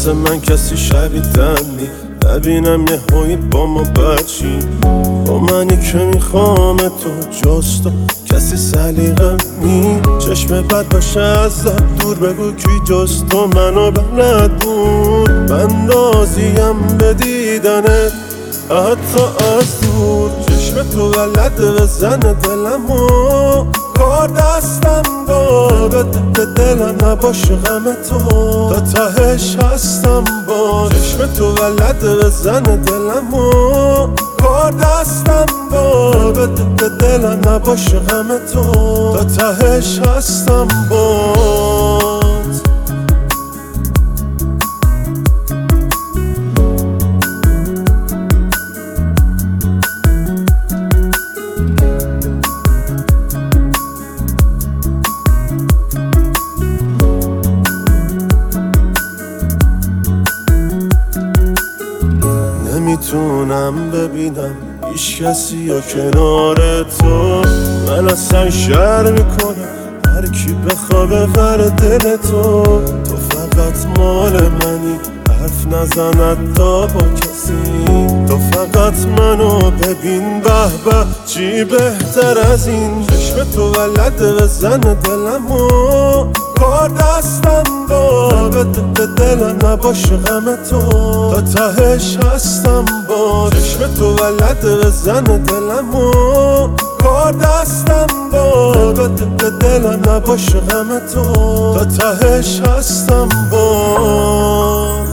مثل من کسی شبیدنی نبینم یه هایی با ما بچی با منی که میخوام تو جز تو کسی سلیقه نی چشم بد باشه ازت دور بگو کی جز تو منو بلد بود من راضیم به دیدنت حتی از دور چشم تو بلده بزنه دلمو کار دستم داره به دل نباشه غم تو تا تهش هستم باش چشم تو بلده بزنه دلمو کار دستم داره به دل نباشه غم تو تا تهش هستم باش نمیتونم ببینم هیچ کسی یا کنار تو من اصلا شر میکنم هر کی بخواه بر دل تو تو فقط مال منی حرف نزند تا با کسی تو فقط منو ببین به به چی بهتر از این چشم تو ولده بزنه دلمو کار دستم داره به دل نباشه غم تو تا تهش هستم باش چشم تو ولده بزنه دلمو کار دستم داره به دل نباشه غم تو تا تهش هستم باش